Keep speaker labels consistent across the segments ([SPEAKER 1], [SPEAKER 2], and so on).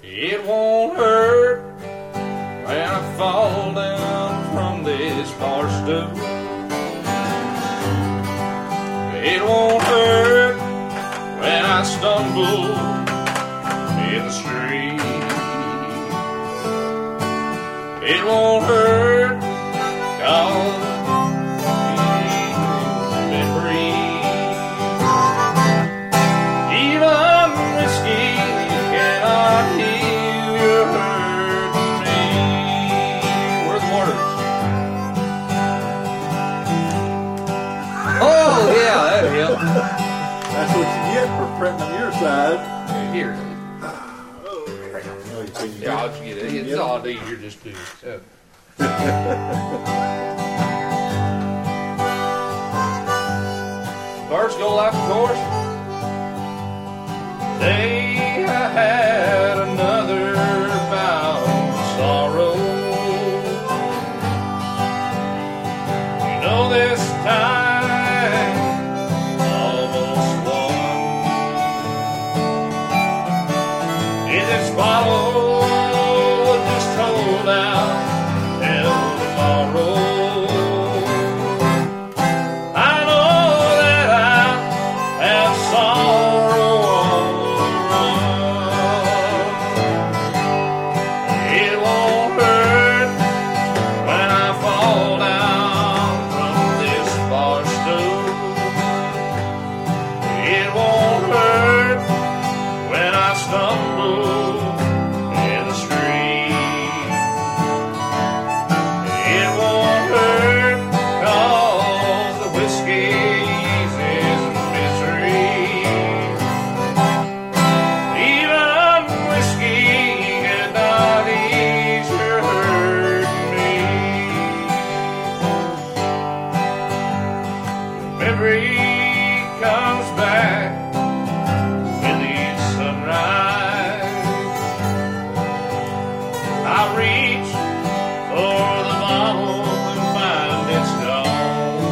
[SPEAKER 1] It won't hurt when I fall down from this bar stool. It won't hurt when I stumble in the street. It won't hurt 'cause it's memory. Even whiskey cannot heal your hurt me. Where's the words? Oh yeah, that'll help.
[SPEAKER 2] That's what you get for printing on your side.
[SPEAKER 1] Here.
[SPEAKER 2] Oh,
[SPEAKER 1] Yeah, I'll get it. It's all easier just to. So. First go like a course. They had another bout of sorrow. You know this time almost won. In this bottle just hold out till tomorrow. I know that I have sorrow on the run. It won't hurt when I fall down from this bar stool. It won't hurt when I stumble in the street. It won't hurt 'cause the whiskey eases misery. Even whiskey cannot ease your hurt me. Memory comes back with each sunrise. I reach for the bottle and find it's gone.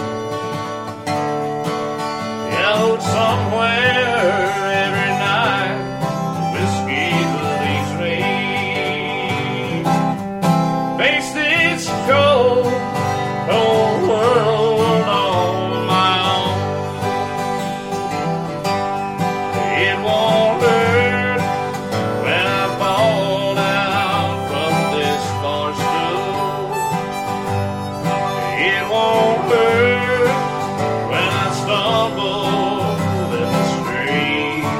[SPEAKER 1] Out somewhere every night, whiskey leaves me. Face this cold, cold world on my own. It won't hurt when I fall down from this bar stool. It won't hurt when I stumble in the street.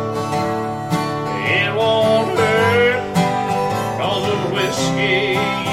[SPEAKER 1] It won't hurt 'cause the whiskey